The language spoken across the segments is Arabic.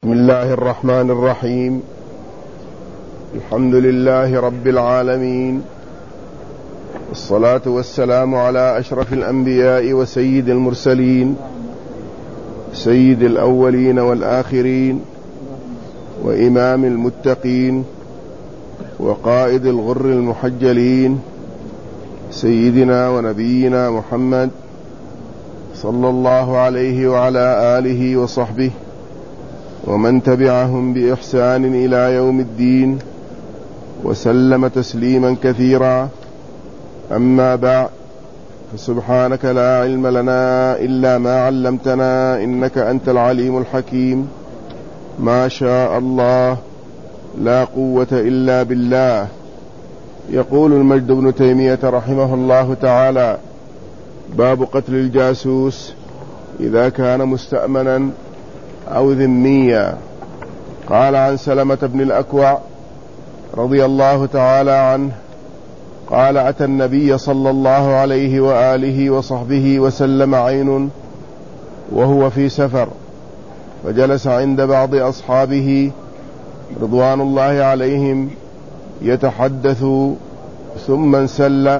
بسم الله الرحمن الرحيم. الحمد لله رب العالمين، والصلاة والسلام على أشرف الأنبياء وسيد المرسلين، سيد الأولين والآخرين، وإمام المتقين، وقائد الغر المحجلين، سيدنا ونبينا محمد صلى الله عليه وعلى آله وصحبه ومن تبعهم بإحسان إلى يوم الدين، وسلم تسليما كثيرا. أما بعد، فسبحانك لا علم لنا إلا ما علمتنا، إنك أنت العليم الحكيم. ما شاء الله، لا قوة إلا بالله. يقول المجد بن تيمية رحمه الله تعالى: باب قتل الجاسوس إذا كان مستأمنا أو ذميا. قال عن سلمة بن الأكوع رضي الله تعالى عنه قال: أتى النبي صلى الله عليه وآله وصحبه وسلم عين وهو في سفر، فجلس عند بعض أصحابه رضوان الله عليهم يتحدث، ثم انسل،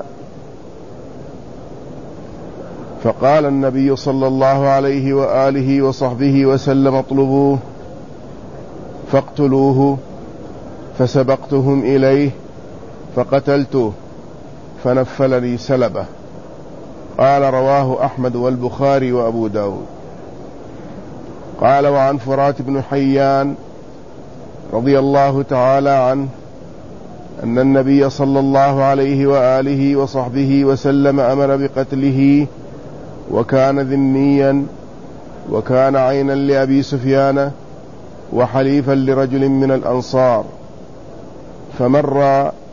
فقال النبي صلى الله عليه وآله وصحبه وسلم: اطلبوه فاقتلوه. فسبقتهم إليه فقتلته، فنفل لي سلبه. قال: رواه أحمد والبخاري وأبو داود. قال: وعن فرات بن حيان رضي الله تعالى عنه أن النبي صلى الله عليه وآله وصحبه وسلم أمر بقتله، وكان ذميا، وكان عينا لأبي سفيان، وحليفا لرجل من الأنصار. فمر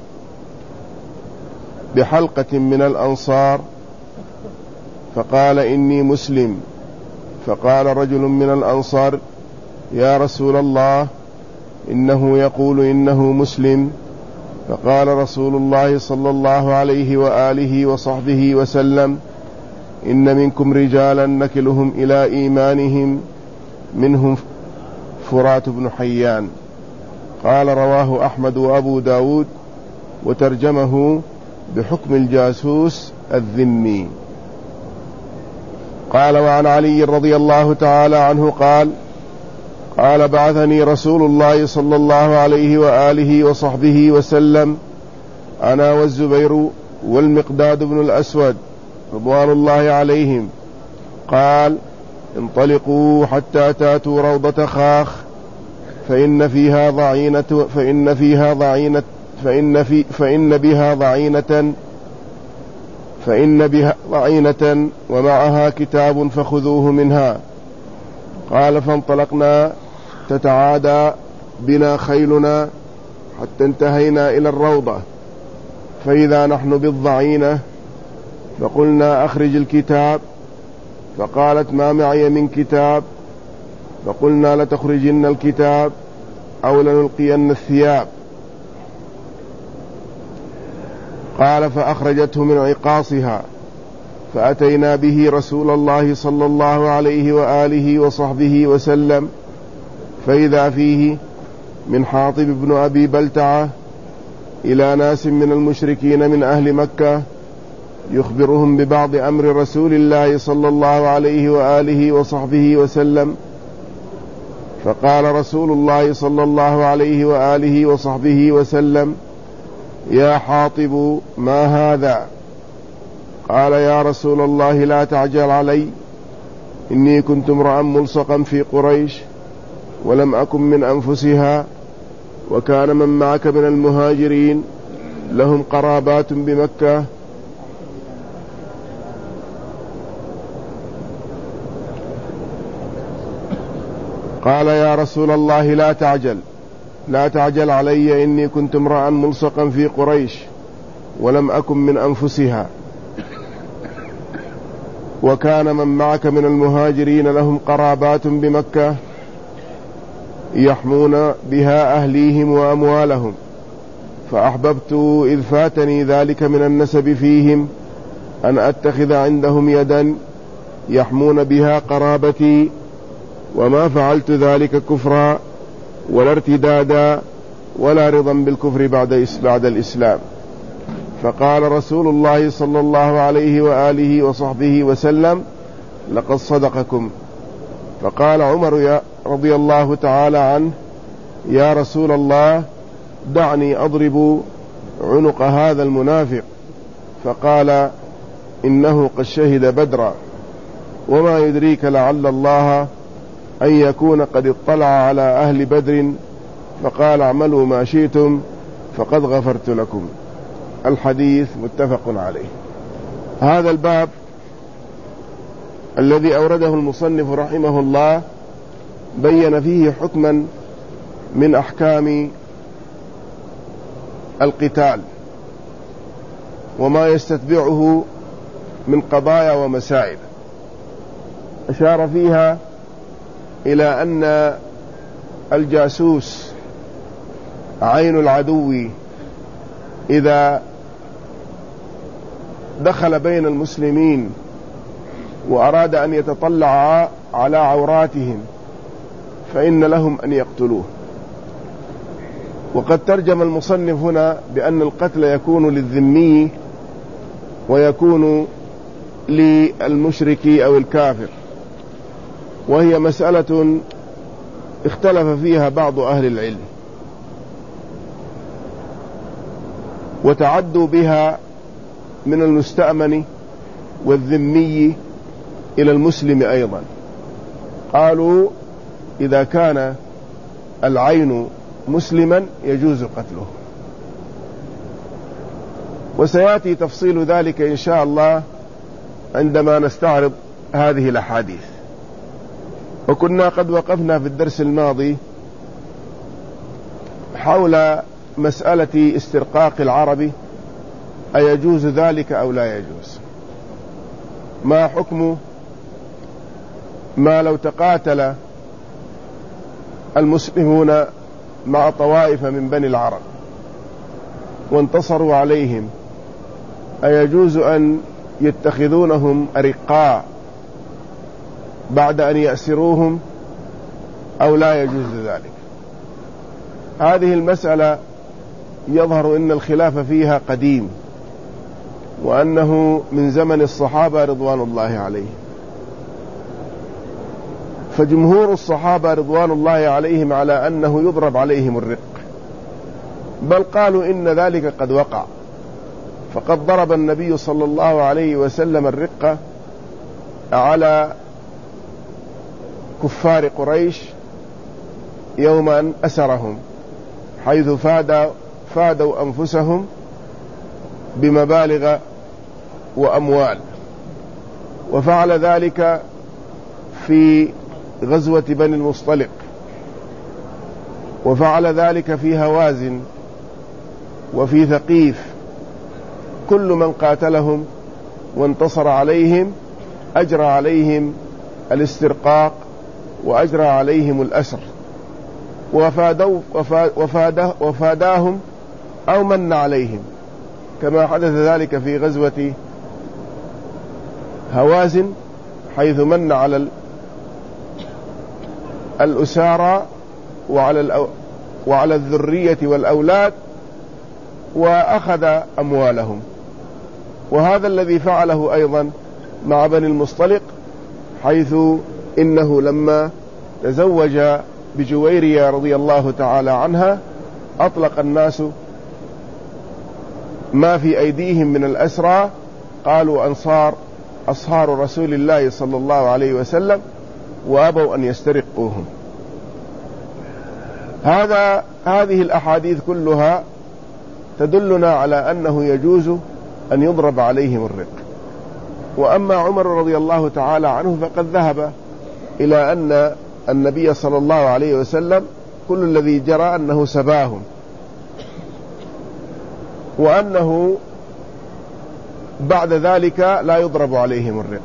بحلقة من الأنصار فقال: إني مسلم. فقال رجل من الأنصار: يا رسول الله، إنه يقول إنه مسلم. فقال رسول الله صلى الله عليه وآله وصحبه وسلم: إن منكم رجالا نكلهم إلى إيمانهم، منهم فرات بن حيان. قال: رواه أحمد وأبو داود، وترجمه بحكم الجاسوس الذمي. قال: وعن علي رضي الله تعالى عنه قال: بعثني رسول الله صلى الله عليه وآله وصحبه وسلم أنا والزبير والمقداد بن الأسود رضوان الله عليهم، قال: انطلقوا حتى تاتوا روضة خاخ، فإن بها ضعينة ومعها كتاب، فخذوه منها. قال: فانطلقنا تتعادى بنا خيلنا حتى انتهينا إلى الروضة، فإذا نحن بالضعينة، فقلنا: أخرج الكتاب. فقالت: ما معي من كتاب. فقلنا: لتخرجن الكتاب أو لنلقين الثياب. قال: فأخرجته من عقاصها، فأتينا به رسول الله صلى الله عليه وآله وصحبه وسلم، فإذا فيه من حاطب بن أبي بلتعة إلى ناس من المشركين من أهل مكة، يخبرهم ببعض أمر رسول الله صلى الله عليه وآله وصحبه وسلم. فقال رسول الله صلى الله عليه وآله وصحبه وسلم: يا حاطب، ما هذا؟ قال: يا رسول الله، لا تعجل علي، إني كنت امرأ ملصقا في قريش، ولم أكن من أنفسها، وكان من معك من المهاجرين لهم قرابات بمكة، قال: يا رسول الله، لا تعجل علي، إني كنت امرأ ملصقا في قريش، ولم أكن من أنفسها، وكان من معك من المهاجرين لهم قرابات بمكة يحمون بها أهليهم وأموالهم، فأحببت إذ فاتني ذلك من النسب فيهم أن أتخذ عندهم يدا يحمون بها قرابتي، وما فعلت ذلك كفرا ولا ارتدادا ولا رضا بالكفر بعد الإسلام. فقال رسول الله صلى الله عليه وآله وصحبه وسلم: لقد صدقكم. فقال عمر رضي الله تعالى عنه: يا رسول الله، دعني أضرب عنق هذا المنافق. فقال: إنه قد شهد بدرا، وما يدريك لعل الله أن يكون قد اطلع على أهل بدر فقال: اعملوا ما شئتم فقد غفرت لكم. الحديث متفق عليه. هذا الباب الذي أورده المصنف رحمه الله بين فيه حكما من أحكام القتال وما يستتبعه من قضايا ومسائل. أشار فيها إلى أن الجاسوس عين العدو إذا دخل بين المسلمين وأراد أن يتطلع على عوراتهم فإن لهم أن يقتلوه. وقد ترجم المصنف هنا بأن القتل يكون للذمي ويكون للمشرك أو الكافر، وهي مسألة اختلف فيها بعض أهل العلم وتعدوا بها من المستأمن والذمي إلى المسلم أيضا. قالوا إذا كان العين مسلما يجوز قتله، وسيأتي تفصيل ذلك إن شاء الله عندما نستعرض هذه الأحاديث. وكنا قد وقفنا في الدرس الماضي حول مسألة استرقاق العرب، أيجوز ذلك أو لا يجوز؟ ما حكم ما لو تقاتل المسلمون مع طوائف من بني العرب وانتصروا عليهم، أيجوز أن يتخذونهم أرقاء بعد أن يأسروهم أو لا يجوز ذلك؟ هذه المسألة يظهر أن الخلاف فيها قديم، وأنه من زمن الصحابة رضوان الله عليهم. فجمهور الصحابة رضوان الله عليهم على أنه يضرب عليهم الرق، بل قالوا إن ذلك قد وقع، فقد ضرب النبي صلى الله عليه وسلم الرق على كفار قريش يوم أن أسرهم، حيث فادوا أنفسهم بمبالغ وأموال. وفعل ذلك في غزوة بني المصطلق، وفعل ذلك في هوازن وفي ثقيف. كل من قاتلهم وانتصر عليهم أجرى عليهم الاسترقاق وأجرى عليهم الأسر، وفاداهم أو من عليهم، كما حدث ذلك في غزوة هوازن، حيث من على الأسارى وعلى الذرية والأولاد وأخذ أموالهم. وهذا الذي فعله أيضا مع بني المصطلق، حيث إنه لما تزوج بجويرية رضي الله تعالى عنها أطلق الناس ما في أيديهم من الأسرى، قالوا أصهار رسول الله صلى الله عليه وسلم، وأبوا أن يسترقوهم. هذه الأحاديث كلها تدلنا على أنه يجوز أن يضرب عليهم الرق. وأما عمر رضي الله تعالى عنه فقد ذهب إلى أن النبي صلى الله عليه وسلم كل الذي جرى أنه سباهم، وأنه بعد ذلك لا يضرب عليهم الرق.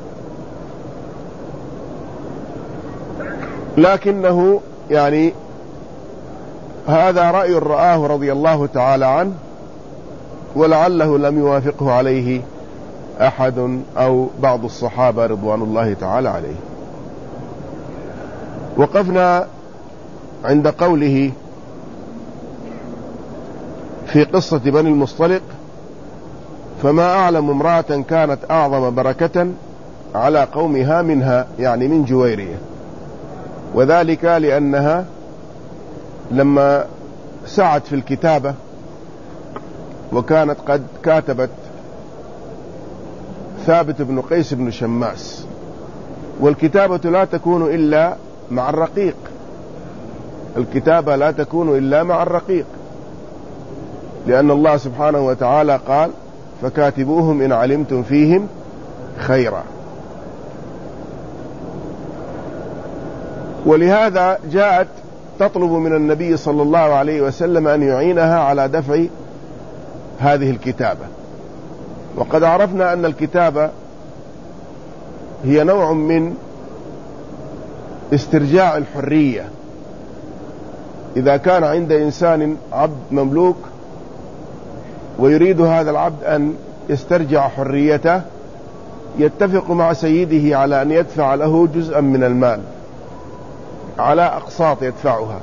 لكنه يعني هذا رأي رآه رضي الله تعالى عنه، ولعله لم يوافقه عليه أحد أو بعض الصحابة رضوان الله تعالى عليه. وقفنا عند قوله في قصة بني المصطلق: فما أعلم امرأة كانت أعظم بركة على قومها منها، يعني من جويرية، وذلك لأنها لما سعت في الكتابة وكانت قد كاتبت ثابت بن قيس بن شماس، والكتابة لا تكون إلا مع الرقيق، الكتابة لا تكون إلا مع الرقيق، لأن الله سبحانه وتعالى قال: فكاتبوهم إن علمتم فيهم خيرا. ولهذا جاءت تطلب من النبي صلى الله عليه وسلم أن يعينها على دفع هذه الكتابة. وقد عرفنا أن الكتابة هي نوع من استرجاع الحرية. إذا كان عند إنسان عبد مملوك ويريد هذا العبد أن يسترجع حريته، يتفق مع سيده على أن يدفع له جزءا من المال على أقساط يدفعها،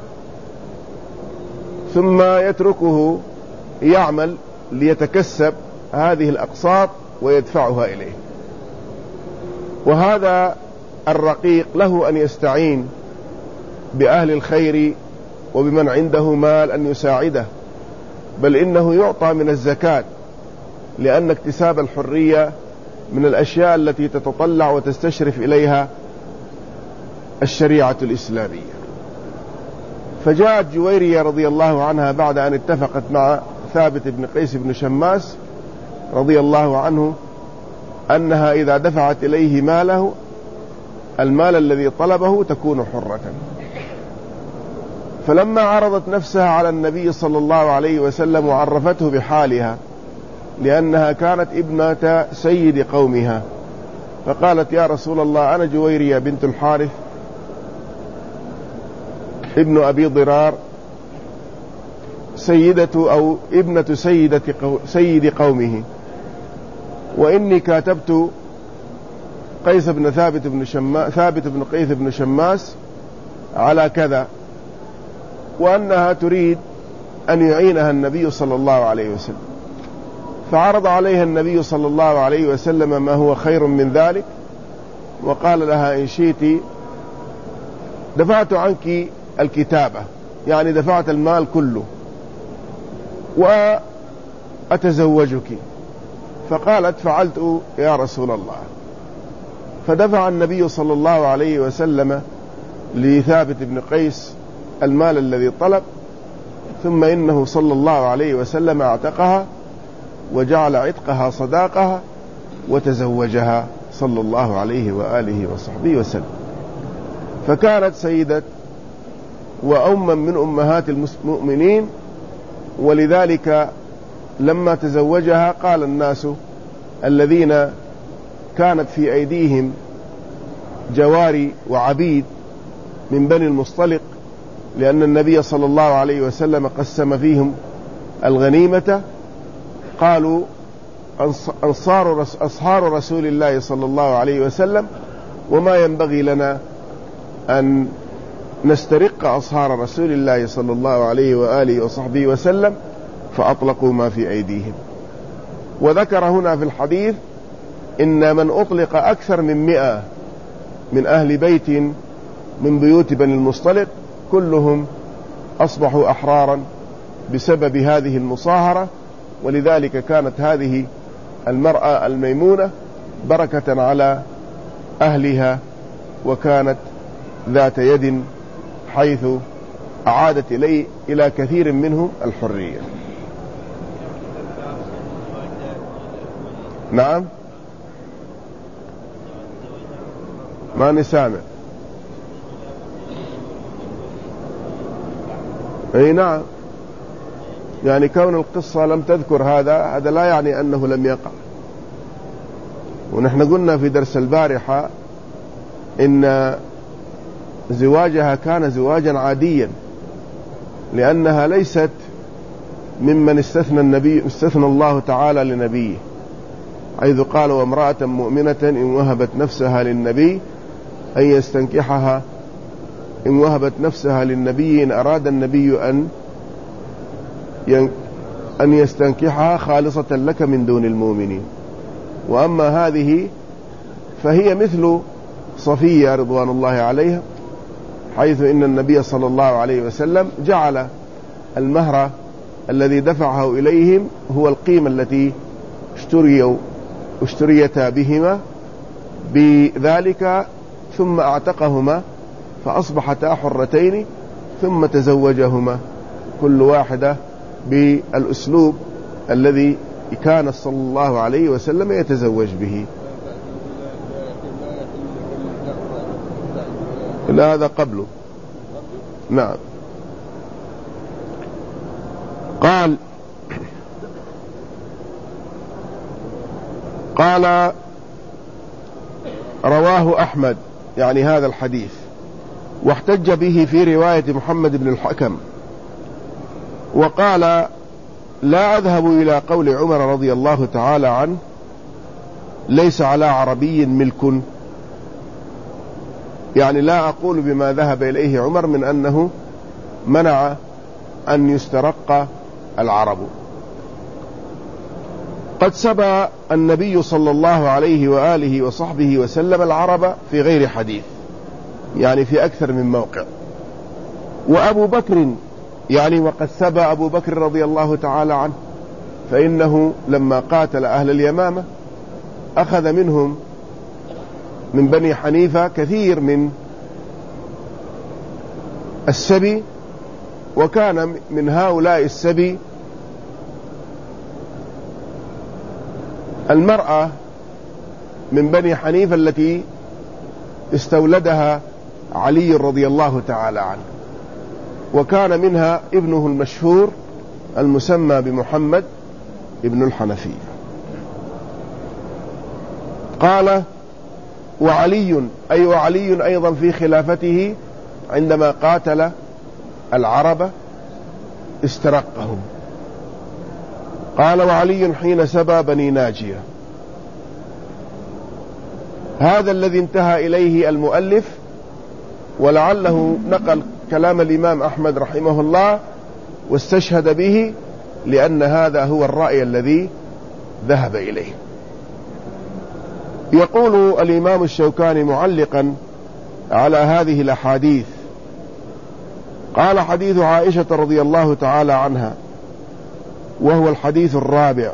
ثم يتركه يعمل ليتكسب هذه الأقساط ويدفعها إليه. وهذا الرقيق له أن يستعين بأهل الخير وبمن عنده مال أن يساعده، بل إنه يعطى من الزكاة، لأن اكتساب الحرية من الأشياء التي تتطلع وتستشرف إليها الشريعة الإسلامية. فجاءت جويرية رضي الله عنها بعد أن اتفقت مع ثابت بن قيس بن شماس رضي الله عنه أنها إذا دفعت إليه ماله، المال الذي طلبه، تكون حرة. فلما عرضت نفسها على النبي صلى الله عليه وسلم وعرفته بحالها، لأنها كانت ابنة سيد قومها، فقالت: يا رسول الله، أنا جويرية بنت الحارث ابن أبي ضرار، سيدة أو ابنة سيد قومه، وإني كاتبت ثابت بن قيس بن شماس على كذا، وأنها تريد أن يعينها النبي صلى الله عليه وسلم. فعرض عليها النبي صلى الله عليه وسلم ما هو خير من ذلك، وقال لها: إن شئت دفعت عنك الكتابة، يعني دفعت المال كله، وأتزوجك. فقالت: فعلت يا رسول الله. فدفع النبي صلى الله عليه وسلم لثابت بن قيس المال الذي طلب، ثم إنه صلى الله عليه وسلم اعتقها وجعل عتقها صداقها وتزوجها صلى الله عليه وآله وصحبه وسلم. فكانت سيدة وأما من أمهات المؤمنين، ولذلك لما تزوجها قال الناس الذين كانت في أيديهم جواري وعبيد من بني المصطلق، لأن النبي صلى الله عليه وسلم قسم فيهم الغنيمة، قالوا: أصهار رسول الله صلى الله عليه وسلم، وما ينبغي لنا أن نسترق أصهار رسول الله صلى الله عليه وآله وصحبه وسلم، فأطلقوا ما في أيديهم. وذكر هنا في الحديث إن من أطلق أكثر من 100 من أهل بيت من بيوت بني المصطلق كلهم أصبحوا أحرارا بسبب هذه المصاهرة. ولذلك كانت هذه المرأة الميمونة بركة على أهلها، وكانت ذات يد، حيث أعادت إلى كثير منهم الحرية. نعم، ما نسامع. أي نعم، يعني كون القصة لم تذكر هذا لا يعني أنه لم يقع. ونحن قلنا في درس البارحة إن زواجها كان زواجا عاديا، لأنها ليست ممن استثنى الله تعالى لنبيه، حيث قال: وامرأة مؤمنة إن وهبت نفسها للنبي أن يستنكحها إن وهبت نفسها للنبي إن أراد النبي أن يستنكحها خالصة لك من دون المؤمنين. وأما هذه فهي مثل صفية رضوان الله عليها، حيث إن النبي صلى الله عليه وسلم جعل المهر الذي دفعه إليهم هو القيمة التي اشتريتا بهما بذلك، ثم أعتقهما فأصبحتا حرتين، ثم تزوجهما كل واحدة بالأسلوب الذي كان صلى الله عليه وسلم يتزوج به. لا هذا قبله. نعم. قال رواه أحمد، يعني هذا الحديث، واحتج به في رواية محمد بن الحكم، وقال لا أذهب إلى قول عمر رضي الله تعالى عنه ليس على عربي ملك، يعني لا أقول بما ذهب إليه عمر من أنه منع أن يسترق العرب. قد سبى النبي صلى الله عليه وآله وصحبه وسلم العرب في غير حديث، يعني في أكثر من موقع. وأبو بكر يعني وقد سبى أبو بكر رضي الله تعالى عنه، فإنه لما قاتل أهل اليمامة أخذ منهم من بني حنيفة كثير من السبي، وكان من هؤلاء السبي المرأة من بني حنيفة التي استولدها علي رضي الله تعالى عنه، وكان منها ابنه المشهور المسمى بمحمد ابن الحنفية. قال وعلي أيضا في خلافته عندما قاتل العرب استرقهم. قال وعلي حين سبى بني ناجية. هذا الذي انتهى إليه المؤلف، ولعله نقل كلام الإمام أحمد رحمه الله واستشهد به، لأن هذا هو الرأي الذي ذهب إليه. يقول الإمام الشوكاني معلقا على هذه الأحاديث، قال حديث عائشة رضي الله تعالى عنها، وهو الحديث الرابع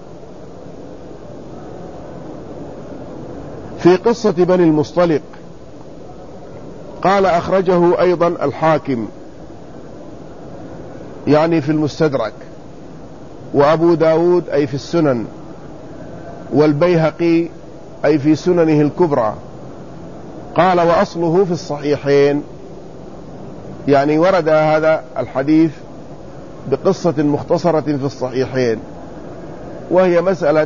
في قصة بني المصطلق. قال أخرجه أيضا الحاكم يعني في المستدرك، وأبو داود أي في السنن، والبيهقي أي في سننه الكبرى. قال وأصله في الصحيحين، يعني ورد هذا الحديث بقصة مختصرة في الصحيحين، وهي مسألة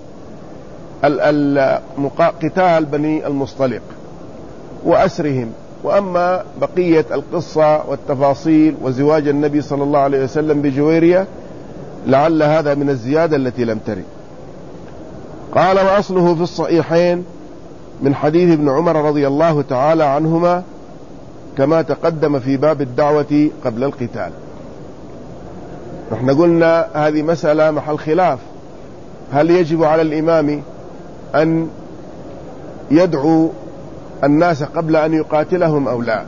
قتال بني المصطلق وأسرهم. وأما بقية القصة والتفاصيل وزواج النبي صلى الله عليه وسلم بجويرية لعل هذا من الزيادة التي لم ترد. قال وأصله في الصحيحين من حديث ابن عمر رضي الله تعالى عنهما كما تقدم في باب الدعوة قبل القتال. نحن قلنا هذه مسألة محل خلاف، هل يجب على الإمام أن يدعو الناس قبل أن يقاتلهم أو لا؟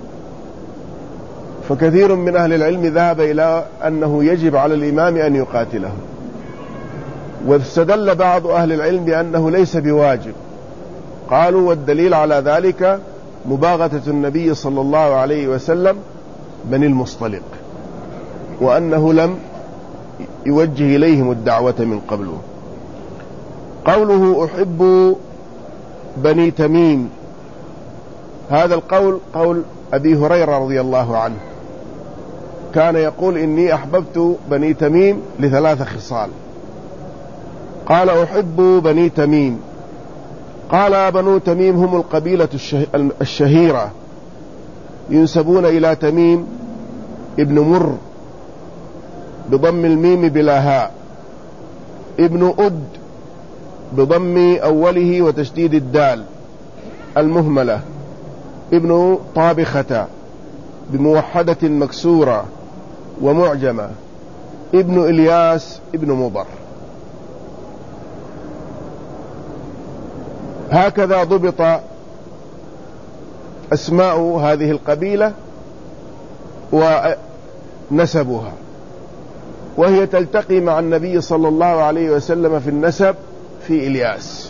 فكثير من أهل العلم ذهب إلى أنه يجب على الإمام أن يقاتلهم، واستدل بعض أهل العلم بأنه ليس بواجب. قالوا والدليل على ذلك مباغتة النبي صلى الله عليه وسلم بني المصطلق، وأنه لم يوجه إليهم الدعوة من قبله. قوله أحب بني تميم، هذا القول قول أبي هريرة رضي الله عنه، كان يقول إني أحببت بني تميم لثلاث خصال. قال أحب بني تميم. قال بنو تميم هم القبيلة الشهيرة، ينسبون إلى تميم ابن مر بضم الميم بلا هاء، ابن أد بضم أوله وتشديد الدال المهملة، ابن طابخة بموحدة مكسورة ومعجمة ابن إلياس ابن مضر. هكذا ضبط أسماء هذه القبيلة ونسبها، وهي تلتقي مع النبي صلى الله عليه وسلم في النسب في إلياس.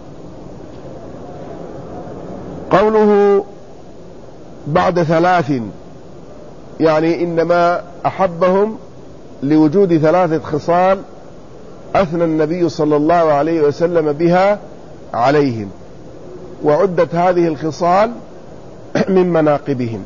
قوله بعد 3 يعني إنما أحبهم لوجود 3 خصال أثنى النبي صلى الله عليه وسلم بها عليهم، وعدت هذه الخصال من مناقبهم.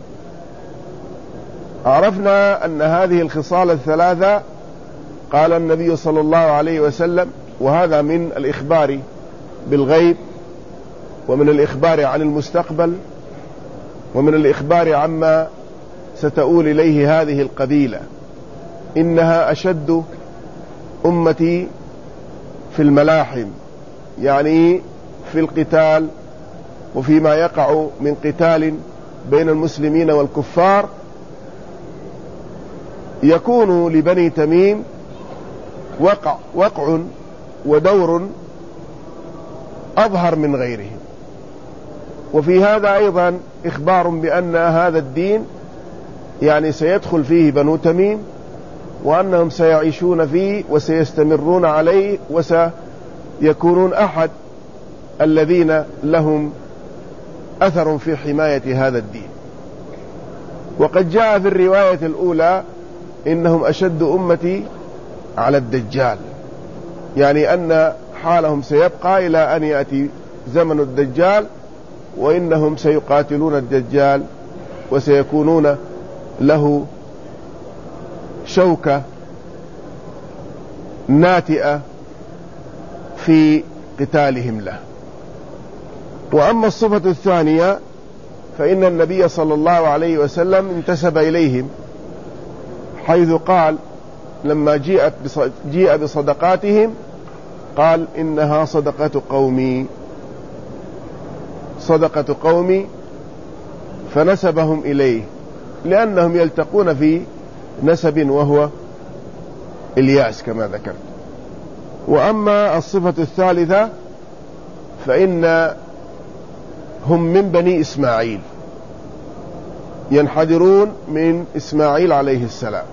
عرفنا أن هذه الخصال 3 قال النبي صلى الله عليه وسلم، وهذا من الإخبار بالغيب، ومن الإخبار عن المستقبل، ومن الإخبار عما ستؤول إليه هذه القبيلة، إنها أشد أمتي في الملاحم، يعني في القتال وفيما يقع من قتال بين المسلمين والكفار، يكون لبني تميم وقع ودور أظهر من غيرهم. وفي هذا أيضا إخبار بأن هذا الدين يعني سيدخل فيه بنو تميم، وأنهم سيعيشون فيه وسيستمرون عليه، وسيكونون أحد الذين لهم أثر في حماية هذا الدين. وقد جاء في الرواية الأولى إنهم أشد أمتي على الدجال، يعني أن حالهم سيبقى إلى أن يأتي زمن الدجال، وإنهم سيقاتلون الدجال وسيكونون له شوكة ناتئة في قتالهم له. وأما الصفة الثانية فإن النبي صلى الله عليه وسلم انتسب إليهم، حيث قال لما جيء بصدقاتهم قال إنها صدقة قومي، صدقة قومي، فنسبهم إليه لأنهم يلتقون في نسب وهو إلياس كما ذكرت. وأما الصفة الثالثة فإن هم من بني إسماعيل، ينحدرون من إسماعيل عليه السلام،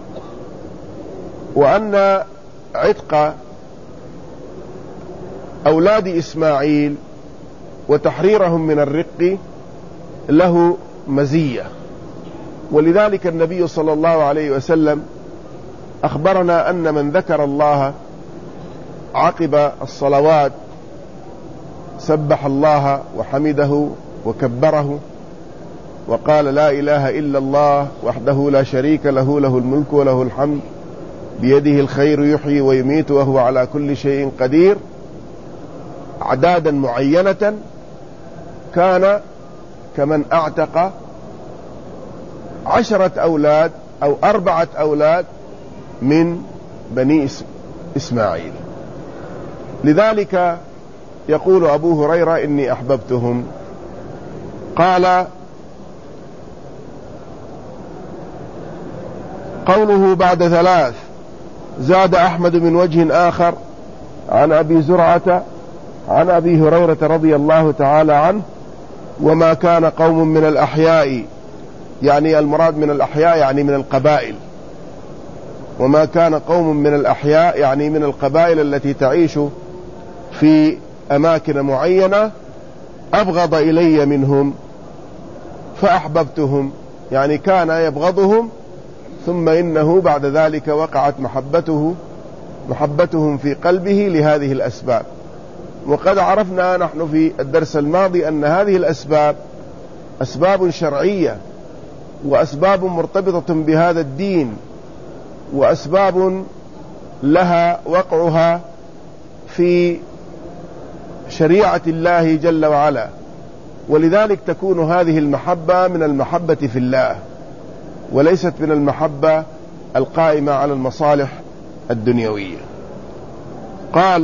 وأن عتق أولاد إسماعيل وتحريرهم من الرق له مزية. ولذلك النبي صلى الله عليه وسلم أخبرنا أن من ذكر الله عقب الصلوات سبح الله وحمده وكبره وقال لا إله إلا الله وحده لا شريك له، له الملك وله الحمد بيده الخير يحيي ويميت وهو على كل شيء قدير، أعدادا معينة، كان كمن أعتق 10 أولاد أو 4 أولاد من بني إسماعيل. لذلك يقول أبو هريرة إني أحببتهم. قال قوله بعد 3 زاد أحمد من وجه آخر عن أبي زرعة عن أبي هريرة رضي الله تعالى عنه: وما كان قوم من الأحياء، يعني المراد من الأحياء يعني من القبائل، وما كان قوم من الأحياء يعني من القبائل التي تعيش في أماكن معينة أبغض إلي منهم فأحببتهم، يعني كان يبغضهم ثم إنه بعد ذلك وقعت محبتهم في قلبه لهذه الأسباب. وقد عرفنا نحن في الدرس الماضي أن هذه الأسباب أسباب شرعية، وأسباب مرتبطة بهذا الدين، وأسباب لها وقعها في شريعة الله جل وعلا، ولذلك تكون هذه المحبة من المحبة في الله، وليست من المحبة القائمة على المصالح الدنيوية. قال: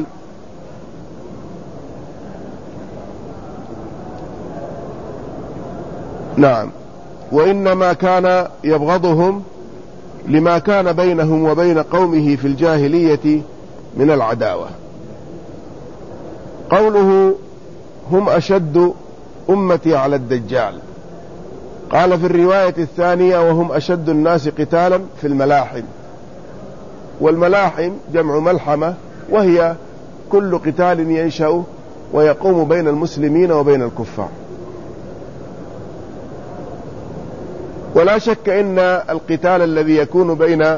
نعم، وإنما كان يبغضهم لما كان بينهم وبين قومه في الجاهلية من العداوة. قوله هم أشد أمتي على الدجال، قال في الرواية الثانية وهم أشد الناس قتالا في الملاحم. والملاحم جمع ملحمة، وهي كل قتال ينشأ ويقوم بين المسلمين وبين الكفار. ولا شك إن القتال الذي يكون بين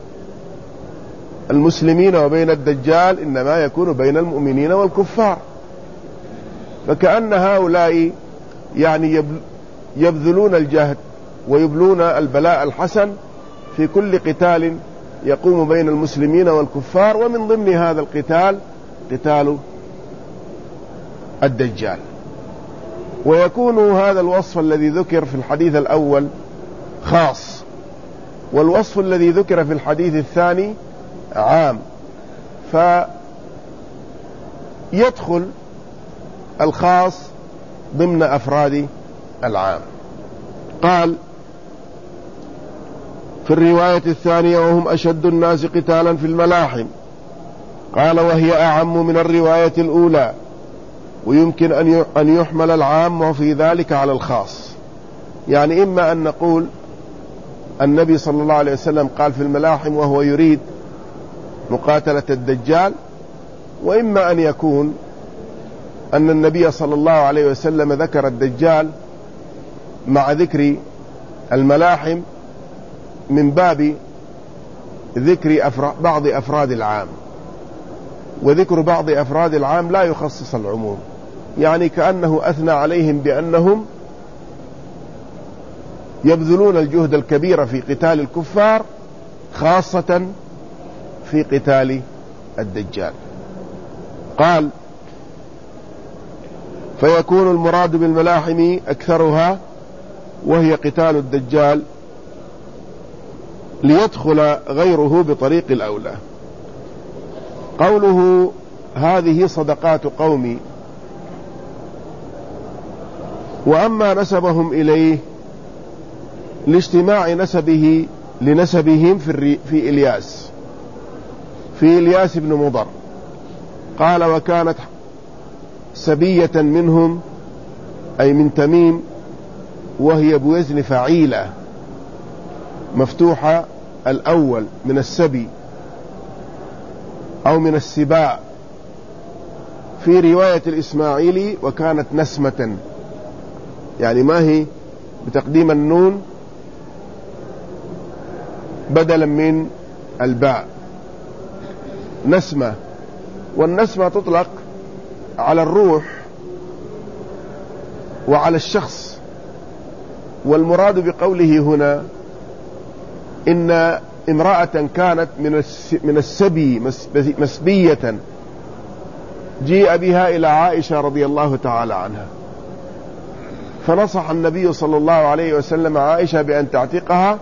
المسلمين وبين الدجال إنما يكون بين المؤمنين والكفار، فكأن هؤلاء يعني يبذلون الجهد ويبلون البلاء الحسن في كل قتال يقوم بين المسلمين والكفار، ومن ضمن هذا القتال قتال الدجال. ويكون هذا الوصف الذي ذكر في الحديث الأول خاص، والوصف الذي ذكر في الحديث الثاني عام، فيدخل الخاص ضمن أفراد العام. قال في الرواية الثانية وهم أشد الناس قتالا في الملاحم، قال وهي أعم من الرواية الأولى، ويمكن أن يحمل العام في ذلك على الخاص. يعني إما أن نقول النبي صلى الله عليه وسلم قال في الملاحم وهو يريد مقاتلة الدجال، وإما أن يكون أن النبي صلى الله عليه وسلم ذكر الدجال مع ذكر الملاحم من باب ذكر بعض أفراد العام، وذكر بعض أفراد العام لا يخصص العموم، يعني كأنه أثنى عليهم بأنهم يبذلون الجهد الكبير في قتال الكفار، خاصة في قتال الدجال. قال فيكون المراد بالملاحم أكثرها، وهي قتال الدجال، ليدخل غيره بطريق الأولى. قوله هذه صدقات قومي، وأما نسبهم إليه لاجتماع لنسبهم في إلياس، في إلياس بن مضر. قال وكانت سبية منهم أي من تميم، وهي بوزن فعيلة مفتوحة الأول من السبي أو من السباع. في رواية الإسماعيلي وكانت نسمة، يعني ما هي بتقديم النون بدلا من الباء، نسمة. والنسمة تطلق على الروح وعلى الشخص، والمراد بقوله هنا إن امرأة كانت من السبي مسبية جيء بها إلى عائشة رضي الله تعالى عنها، فنصح النبي صلى الله عليه وسلم عائشة بأن تعتقها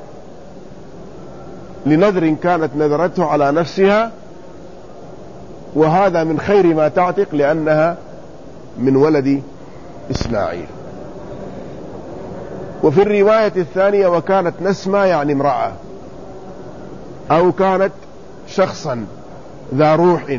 لنذر كانت نذرته على نفسها، وهذا من خير ما تعتق لأنها من ولد إسماعيل. وفي الرواية الثانية وكانت نسمة يعني امرأة، أو كانت شخصا ذا روح،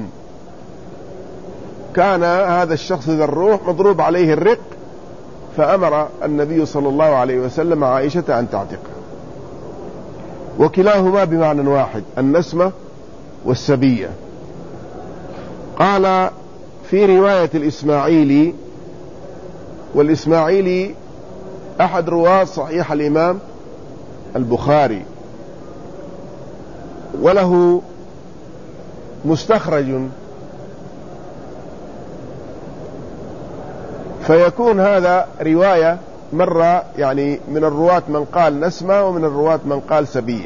كان هذا الشخص ذا الروح مضروب عليه الرق، فأمر النبي صلى الله عليه وسلم عائشة أن تعتقه. وكلاهما بمعنى واحد، النسمة والسبية. قال في رواية الإسماعيلي، والإسماعيلي أحد رواة صحيح الإمام البخاري، وله مستخرج، فيكون هذا رواية مرة يعني من الرواة من قال نسمة، ومن الرواة من قال سبية.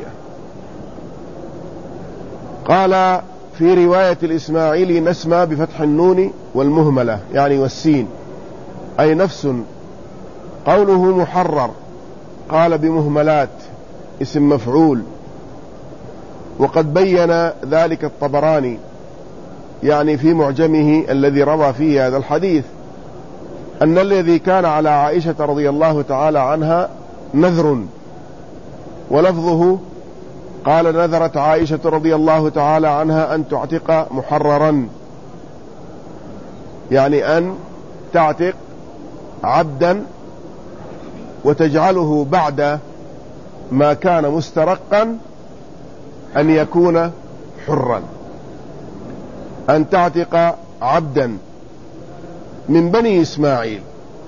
قال في رواية الإسماعيلي نسمة بفتح النون والمهملة يعني والسين، أي نفس. قوله محرر قال بمهملات اسم مفعول، وقد بين ذلك الطبراني يعني في معجمه الذي روى فيه هذا الحديث، أن الذي كان على عائشة رضي الله تعالى عنها نذر. ولفظه قال نذرت عائشة رضي الله تعالى عنها أن تعتق محررا، يعني أن تعتق عبدا وتجعله بعد ما كان مسترقا أن يكون حرا، أن تعتق عبدا من بني إسماعيل.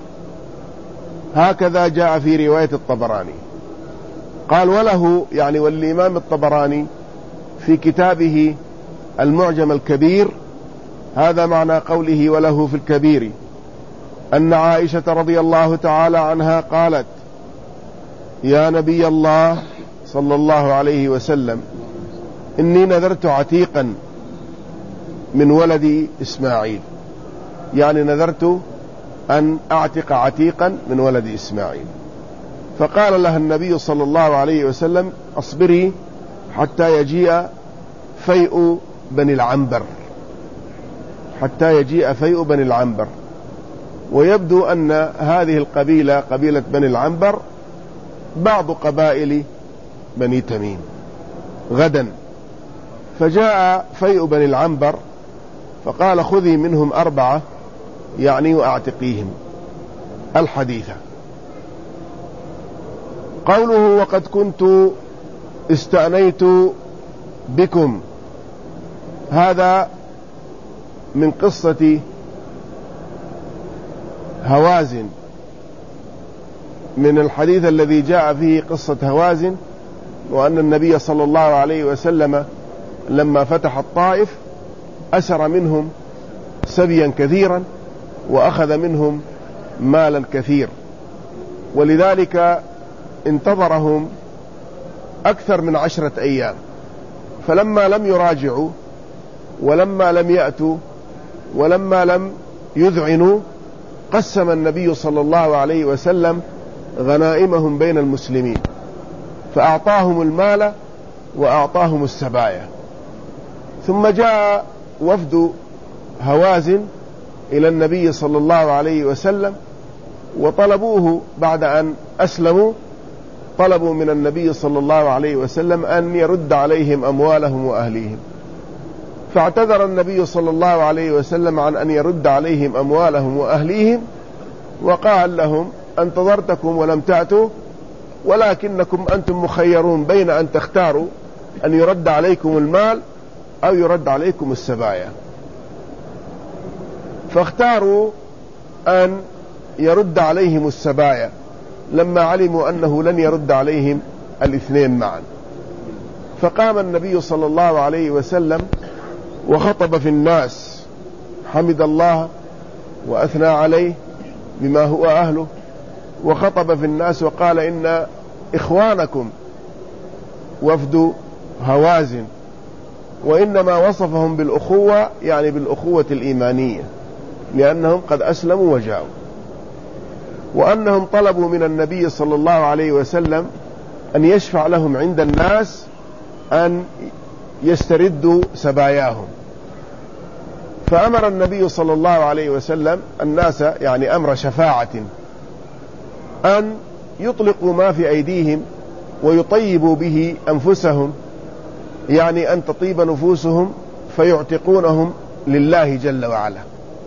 هكذا جاء في رواية الطبراني. قال وله، يعني والإمام الطبراني في كتابه المعجم الكبير، هذا معنى قوله وله في الكبير، أن عائشة رضي الله تعالى عنها قالت يا نبي الله صلى الله عليه وسلم إني نذرت عتيقا من ولد إسماعيل، يعني نذرت أن أعتق عتيقا من ولد إسماعيل. فقال لها النبي صلى الله عليه وسلم اصبري حتى يجيء فيء بني العنبر، حتى يجيء فيء بني العنبر. ويبدو أن هذه القبيلة، قبيلة بني العنبر، بعض قبائل بني تميم. غدا فجاء فيء بني العنبر فقال خذي منهم 4، يعني وأعتقيهم. الحديثة. قوله وقد كنت استأنيت بكم، هذا من قصة هوازن، من الحديث الذي جاء فيه قصة هوازن، وأن النبي صلى الله عليه وسلم لما فتح الطائف أسر منهم سبيا كثيرا وأخذ منهم مالا كثير، ولذلك انتظرهم أكثر من 10 أيام. فلما لم يراجعوا ولما لم يأتوا ولما لم يذعنوا قسم النبي صلى الله عليه وسلم غنائمهم بين المسلمين، فأعطاهم المال وأعطاهم السبايا. ثم جاء وفد هوازن إلى النبي صلى الله عليه وسلم وطلبوه بعد أن أسلموا، طلبوا من النبي صلى الله عليه وسلم أن يرد عليهم أموالهم وأهليهم. فاعتذر النبي صلى الله عليه وسلم عن أن يرد عليهم أموالهم وأهليهم، وقال لهم انتظرتكم ولم تأتوا، ولكنكم أنتم مخيرون بين أن تختاروا أن يرد عليكم المال أو يرد عليكم السبايا. فاختاروا أن يرد عليهم السبايا لما علموا أنه لن يرد عليهم الاثنين معا. فقام النبي صلى الله عليه وسلم وخطب في الناس، حمد الله وأثنى عليه بما هو أهله، وخطب في الناس وقال إن إخوانكم وفد هوازن، وإنما وصفهم بالأخوة، يعني بالأخوة الإيمانية، لأنهم قد أسلموا وجاءوا، وأنهم طلبوا من النبي صلى الله عليه وسلم أن يشفع لهم عند الناس أن يستردوا سباياهم. فأمر النبي صلى الله عليه وسلم الناس، يعني أمر شفاعة، أن يطلقوا ما في أيديهم ويطيبوا به أنفسهم، يعني أن تطيب نفوسهم فيعتقونهم لله جل وعلا.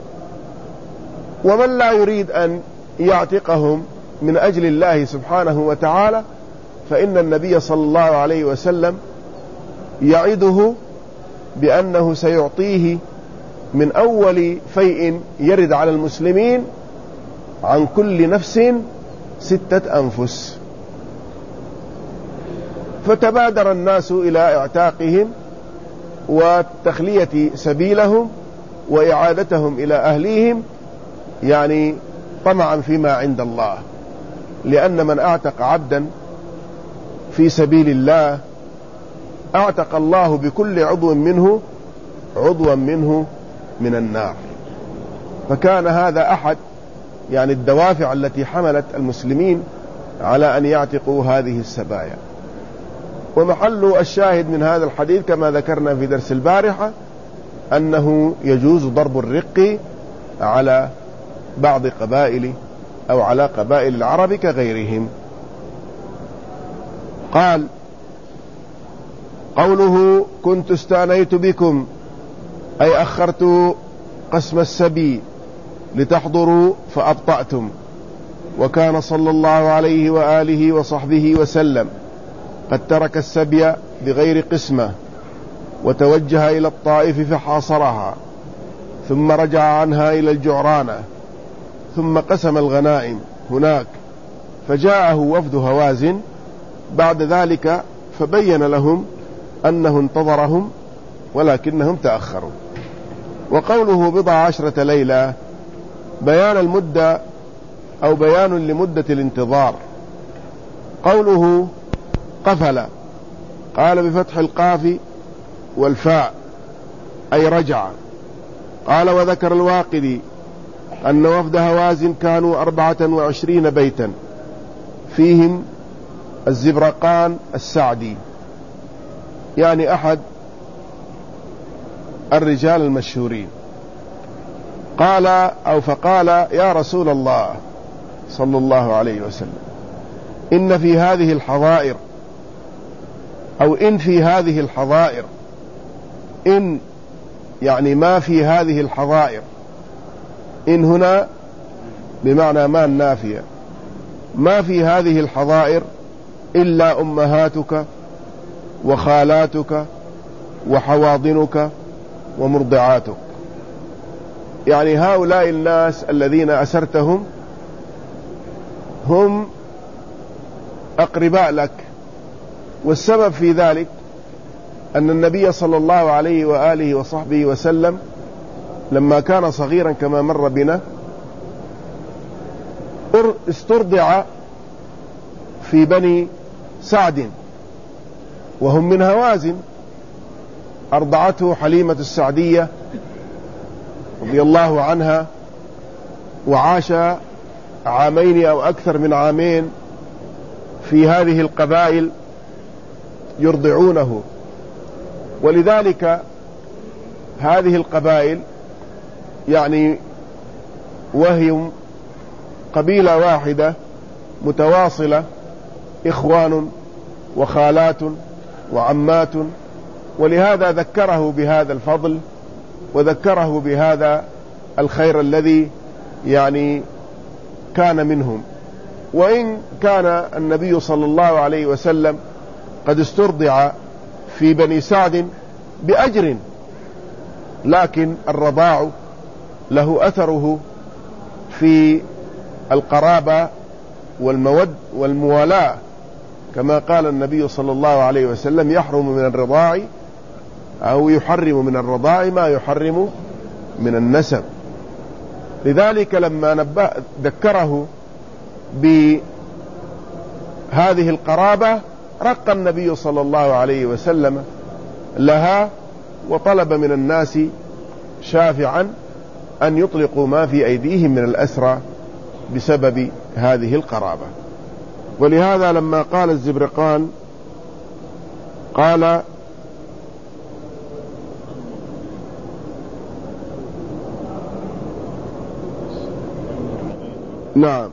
ومن لا يريد أن يعتقهم من أجل الله سبحانه وتعالى فإن النبي صلى الله عليه وسلم يعده بأنه سيعطيه من أول فيء يرد على المسلمين عن كل نفس 6 أنفس. فتبادر الناس إلى اعتاقهم وتخلية سبيلهم وإعادتهم إلى أهليهم، يعني طمعا فيما عند الله، لأن من أعتق عبدا في سبيل الله أعتق الله بكل عضو منه من النار. فكان هذا أحد يعني الدوافع التي حملت المسلمين على أن يعتقوا هذه السبايا. ومحل الشاهد من هذا الحديث كما ذكرنا في درس البارحة أنه يجوز ضرب الرق على بعض قبائل أو على قبائل العرب كغيرهم. قال: قوله كنت استانيت بكم أي أخرت قسم السبي لتحضروا فأبطأتم. وكان صلى الله عليه وآله وصحبه وسلم قد ترك السبي بغير قسمة وتوجه إلى الطائف فحاصرها، ثم رجع عنها إلى الجعرانة، ثم قسم الغنائم هناك، فجاءه وفد هوازن بعد ذلك فبين لهم أنه انتظرهم ولكنهم تأخروا. وقوله 14 ليلة بيان المدة أو بيان لمدة الانتظار. قوله قفل قال بفتح القاف والفاء أي رجع. قال: وذكر الواقدي أن وفد هوازن كانوا 24 بيتا، فيهم الزبرقان السعدي، يعني أحد الرجال المشهورين. قال فقال: يا رسول الله صلى الله عليه وسلم، إن في هذه الحظائر، أو إن في هذه الحظائر، إن يعني ما في هذه الحظائر، إن هنا بمعنى ما النافية، ما في هذه الحظائر إلا أمهاتك وخالاتك وحواضنك ومرضعاتك، يعني هؤلاء الناس الذين أسرتهم هم أقرباء لك. والسبب في ذلك أن النبي صلى الله عليه وآله وصحبه وسلم لما كان صغيرا كما مر بنا استرضع في بني سعد وهم من هوازن، أرضعته حليمة السعدية رضي الله عنها، وعاش 2 أو أكثر من 2 في هذه القبائل يرضعونه. ولذلك هذه القبائل يعني وهم قبيلة واحدة متواصلة، إخوان وخالات وعمات، ولهذا ذكره بهذا الفضل وذكره بهذا الخير الذي يعني كان منهم. وإن كان النبي صلى الله عليه وسلم قد استرضع في بني سعد بأجر، لكن الرضاع له أثره في القرابة والموالاة، كما قال النبي صلى الله عليه وسلم: يحرم من الرضاع أو يحرم من الرضاع ما يحرم من النسب. لذلك لما ذكره بهذه القرابة رق النبي صلى الله عليه وسلم لها، وطلب من الناس شافعا أن يطلقوا ما في أيديهم من الأسرى بسبب هذه القرابة. ولهذا لما قال الزبرقان قال: نعم،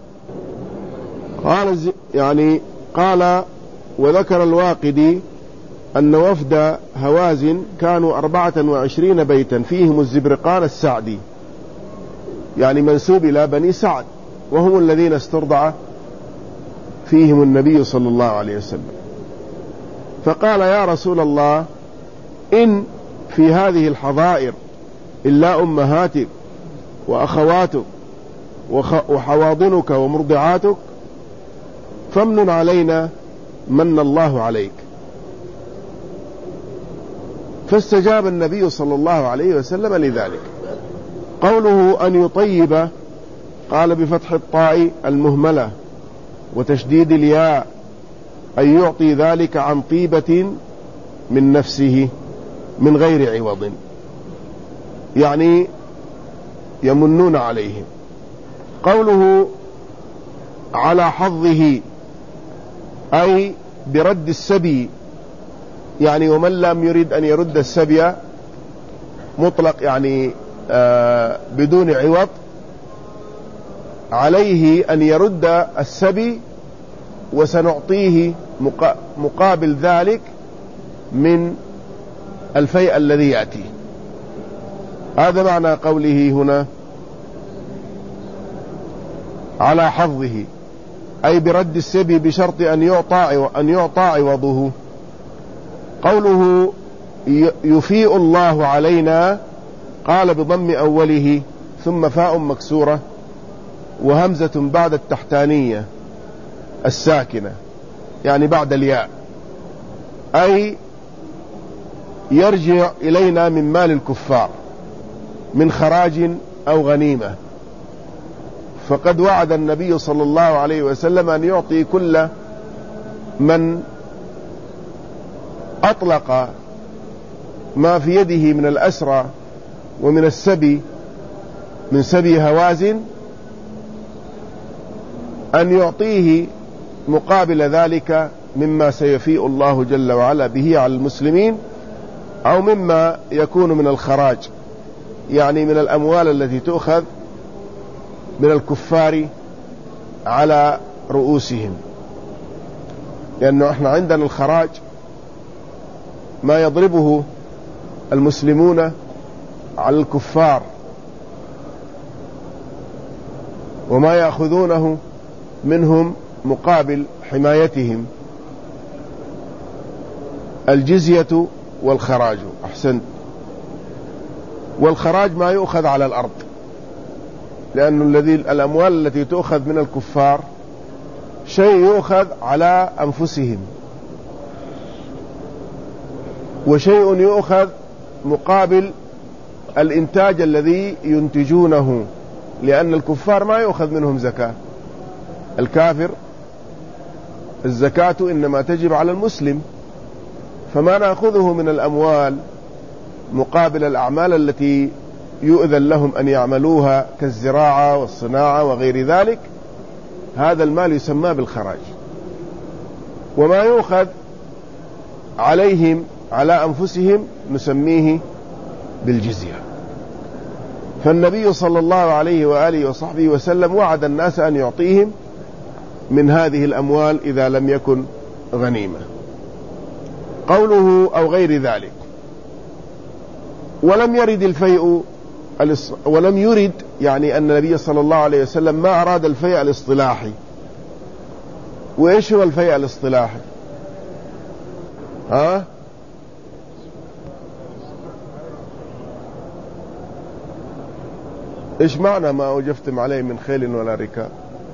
قال وذكر الواقدي أن وفد هوازن كانوا 24 بيتا، فيهم الزبرقان السعدي، يعني منسوب إلى بني سعد، وهم الذين استرضع فيهم النبي صلى الله عليه وسلم. فقال: يا رسول الله، إن في هذه الحظائر إلا أمهاتك وأخواتك وحواضنك ومرضعاتك، فامنن علينا من الله عليك. فاستجاب النبي صلى الله عليه وسلم لذلك. قوله أن يطيب قال بفتح الطاء المهملة وتشديد الياء، أن يعطي ذلك عن طيبة من نفسه من غير عوض، يعني يمنون عليهم. قوله على حظه أي برد السبي، يعني ومن لم يريد أن يرد السبي مطلق يعني بدون عوض، عليه أن يرد السبي وسنعطيه مقابل ذلك من الفيء الذي يأتي. هذا معنى قوله هنا على حظه، أي برد السبي بشرط أن يعطى عوضه. قوله يفيء الله علينا قال بضم أوله ثم فاء مكسورة وهمزة بعد التحتانية الساكنة، يعني بعد الياء، أي يرجع إلينا من مال الكفار من خراج أو غنيمة. فقد وعد النبي صلى الله عليه وسلم أن يعطي كل من أطلق ما في يده من الأسرى ومن السبي من سبي هوازن، أن يعطيه مقابل ذلك مما سيفيء الله جل وعلا به على المسلمين، أو مما يكون من الخراج، يعني من الأموال التي تؤخذ من الكفار على رؤوسهم. لأنه احنا عندنا الخراج ما يضربه المسلمون على الكفار وما يأخذونه منهم مقابل حمايتهم، الجزية والخراج. أحسنت. والخراج ما يؤخذ على الأرض، لأن الأموال التي تؤخذ من الكفار شيء يؤخذ على أنفسهم، وشيء يؤخذ مقابل الإنتاج الذي ينتجونه، لأن الكفار ما يؤخذ منهم زكاة. الكافر الزكاة إنما تجب على المسلم، فما نأخذه من الأموال مقابل الأعمال التي يؤذن لهم أن يعملوها كالزراعة والصناعة وغير ذلك، هذا المال يسمى بالخراج. وما يؤخذ عليهم على أنفسهم نسميه بالجزية. فالنبي صلى الله عليه وآله وصحبه وسلم وعد الناس أن يعطيهم من هذه الأموال إذا لم يكن غنيمة. قوله أو غير ذلك. ولم يرد الفيء ولم يرد، يعني أن النبي صلى الله عليه وسلم ما أراد الفيء الاصطلاحي. وإيش هو الفيء الاصطلاحي؟ إيش معنى ما أوجفتم عليه من خيل ولا ركاب؟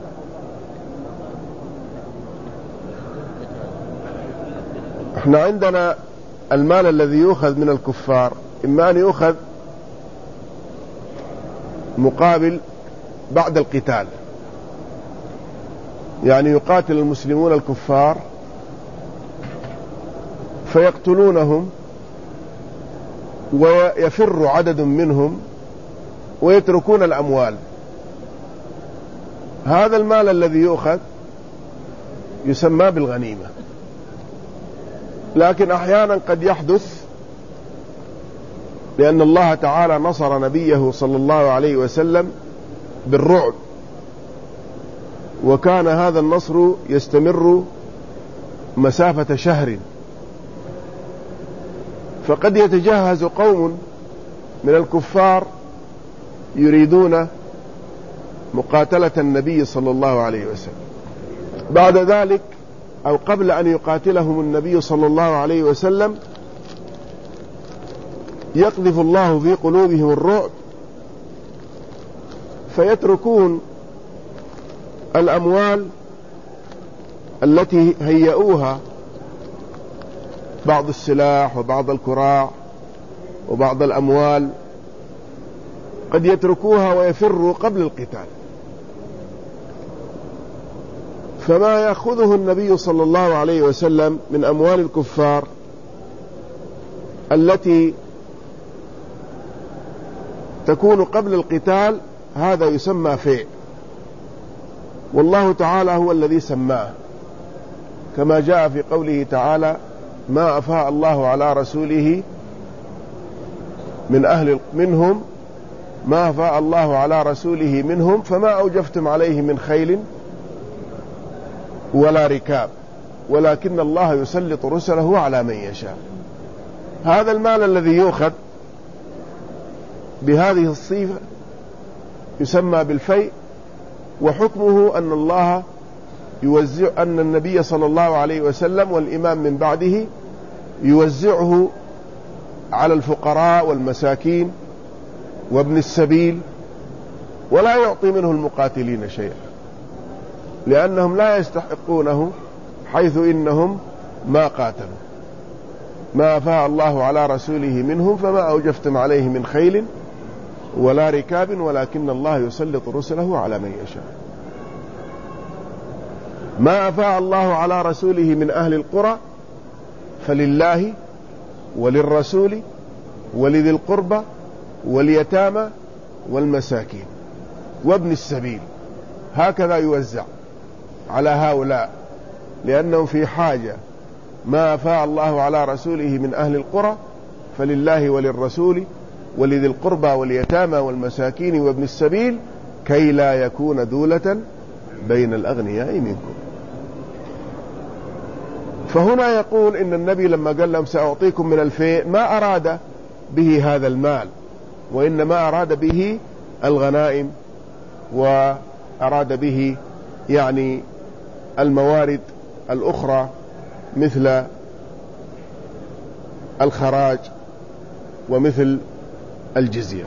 احنا عندنا المال الذي يؤخذ من الكفار إما أن يؤخذ مقابل بعد القتال، يعني يقاتل المسلمون الكفار فيقتلونهم ويفر عدد منهم ويتركون الأموال. هذا المال الذي يؤخذ يسمى بالغنيمة. لكن أحيانا قد يحدث، لأن الله تعالى نصر نبيه صلى الله عليه وسلم بالرعب، وكان هذا النصر يستمر مسافة شهر، فقد يتجهز قوم من الكفار يريدون مقاتلة النبي صلى الله عليه وسلم. بعد ذلك أو قبل أن يقاتلهم النبي صلى الله عليه وسلم يقذف الله في قلوبهم الرعب، فيتركون الأموال التي هيئوها، بعض السلاح وبعض الكراع وبعض الأموال، قد يتركوها ويفروا قبل القتال. فما يأخذه النبي صلى الله عليه وسلم من أموال الكفار التي تكون قبل القتال هذا يسمى فيء، والله تعالى هو الذي سماه، كما جاء في قوله تعالى: ما أفاء الله على رسوله منهم ما أفاء الله على رسوله منهم فما أوجفتم عليه من خيل ولا ركاب، ولكن الله يسلط رسله على من يشاء. هذا المال الذي يؤخذ بهذه الصفة يسمى بالفيء، وحكمه أن الله يوزع، أن النبي صلى الله عليه وسلم والإمام من بعده يوزعه على الفقراء والمساكين وابن السبيل، ولا يعطي منه المقاتلين شيئا، لأنهم لا يستحقونه، حيث إنهم ما قاتلوا. ما أفاء الله على رسوله منهم فما أوجفتم عليه من خيل ولا ركاب ولكن الله يسلط رسله على من يشاء. ما أفاء الله على رسوله من أهل القرى فلله وللرسول ولذي القربى واليتامى والمساكين وابن السبيل، هكذا يوزع على هؤلاء لأنهم في حاجة. ما أفاء الله على رسوله من أهل القرى فلله وللرسول ولذي القربى واليتامى والمساكين وابن السبيل كي لا يكون دولة بين الأغنياء منكم. فهنا يقول إن النبي لما قال لهم سأعطيكم من الفيء ما أراد به هذا المال، وإنما أراد به الغنائم، وأراد به يعني الموارد الأخرى مثل الخراج ومثل الجزية.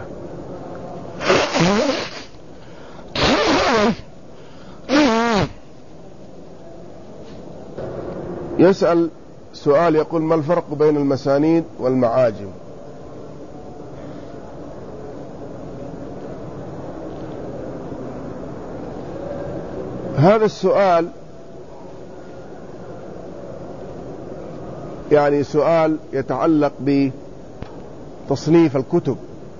يسأل سؤال يقول: ما الفرق بين المسانيد والمعاجم؟ هذا السؤال يعني سؤال يتعلق بتصنيف الكتب.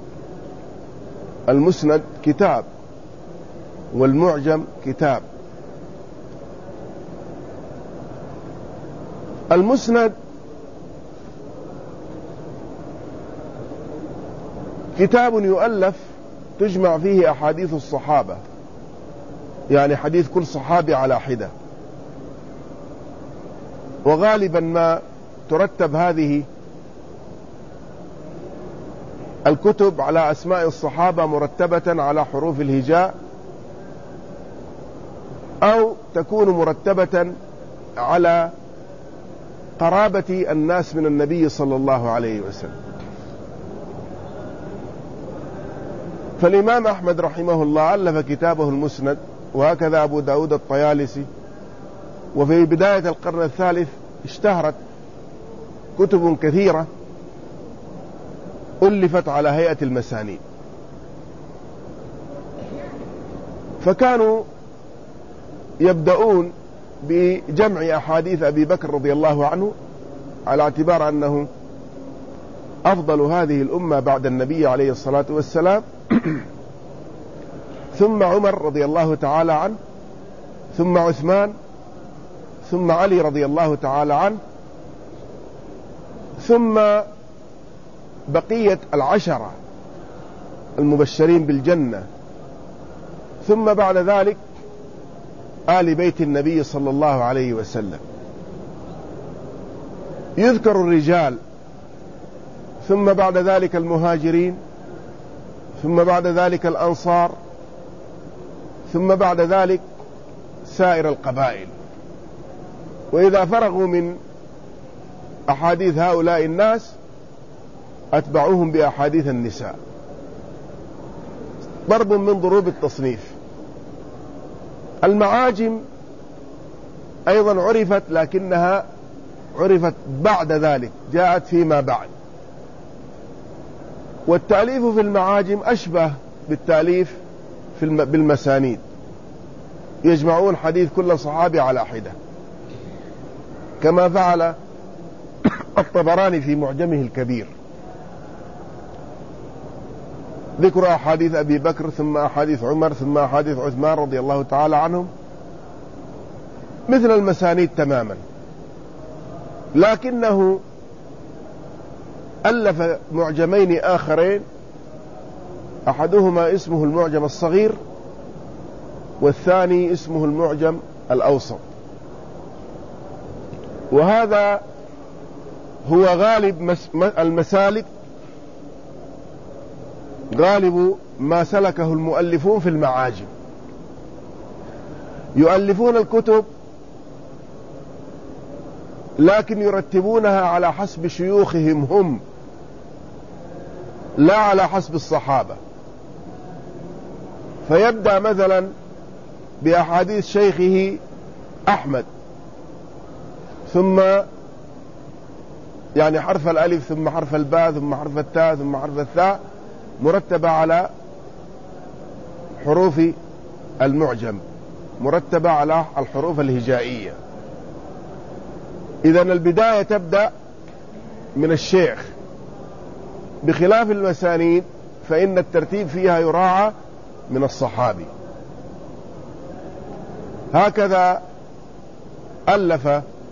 المسند كتاب والمعجم كتاب. المسند كتاب يؤلف تجمع فيه أحاديث الصحابة، يعني حديث كل صحابي على حدة، وغالبا ما ترتب هذه الكتب على أسماء الصحابة مرتبة على حروف الهجاء، أو تكون مرتبة على قرابة الناس من النبي صلى الله عليه وسلم. فالإمام أحمد رحمه الله ألف كتابه المسند، وهكذا أبو داود الطيالسي. وفي بداية القرن الثالث اشتهرت كتب كثيرة ألفت على هيئة المسانيد، فكانوا يبدأون بجمع أحاديث أبي بكر رضي الله عنه على اعتبار أنه أفضل هذه الأمة بعد النبي عليه الصلاة والسلام، ثم عمر رضي الله تعالى عنه، ثم عثمان، ثم علي رضي الله تعالى عنه، ثم بقية العشرة المبشرين بالجنة، ثم بعد ذلك آل بيت النبي صلى الله عليه وسلم. يذكر الرجال، ثم بعد ذلك المهاجرين، ثم بعد ذلك الأنصار، ثم بعد ذلك سائر القبائل. وإذا فرغوا من أحاديث هؤلاء الناس أتبعوهم بأحاديث النساء، ضرب من ضروب التصنيف. المعاجم أيضا عرفت، لكنها عرفت بعد ذلك، جاءت فيما بعد. والتأليف في المعاجم أشبه بالتأليف بالمسانيد، يجمعون حديث كل صحابي على حدة، كما فعل الطبراني في معجمه الكبير، ذكر أحاديث أبي بكر، ثم أحاديث عمر، ثم أحاديث عثمان رضي الله تعالى عنهم، مثل المسانيد تماما. لكنه ألف معجمين آخرين، أحدهما اسمه المعجم الصغير، والثاني اسمه المعجم الأوسط. وهذا هو غالب المسالك، غالب ما سلكه المؤلفون في المعاجم. يؤلفون الكتب لكن يرتبونها على حسب شيوخهم هم، لا على حسب الصحابة. فيبدأ مثلا بأحاديث شيخه أحمد، ثم يعني حرف الألف ثم حرف الباء ثم حرف التاء ثم حرف الثاء، مرتبة على حروف المعجم، مرتبة على الحروف الهجائية. إذن البداية تبدأ من الشيخ، بخلاف المسانيد فإن الترتيب فيها يراعى من الصحابي. هكذا ألف